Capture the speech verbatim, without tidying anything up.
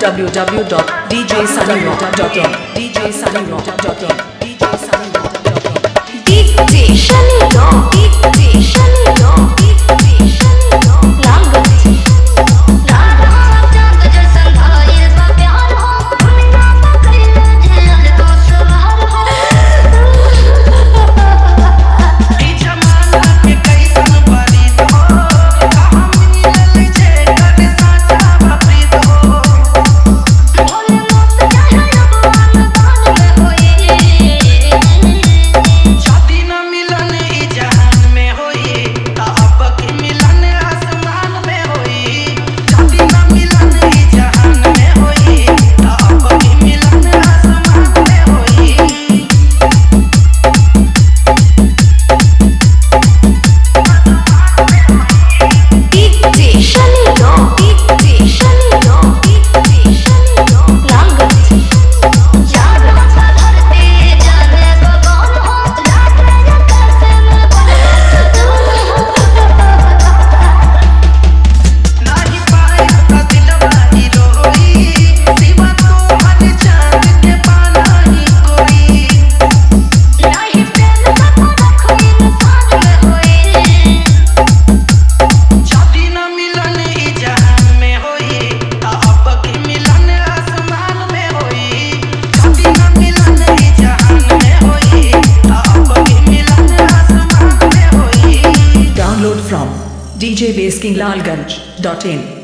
w w dot d j sunny rock dot in d j sunny rock dot in d j sunny rock dot in D J Sunny Rock, D J Sunny Rock, D J Sunny Rock, Lalganj, Lalganj। चांद जैसा घायल का प्यार हो, दुनिया का कहीं झेल तो सवार हो। ई जमाना के कैसन बारिश हो, कहाँ मिलल छे कद साचा बाप्रीत हो। भोले मोत चाहे अब आसमान में होई, शादी न मिलन ई जहान में होई, ता अब की मिलन आसमान में होई। शादी न मिलन ई जहान में होई, ता अब की मिलन आसमान में होई। D J Sunny Rock, D J Sunny Rock, D J Sunny Rock, Lalganj, Lalganj। धरती जाने बगान हो, लागे ये कैसे मैं नाही पाए त दिलवा ही रोई, सिवा तोहर चांद के पाना ही कोई। नहीं प्रेम का फर्क इंसान में होई। शादी न मिलन ई जहान में होई, ता अब की मिलन आसमान में होई। शादी न मिलन ई जहान में होई, ता अब की मिलन आसमान में होई। Download from d j basking lalganj dot in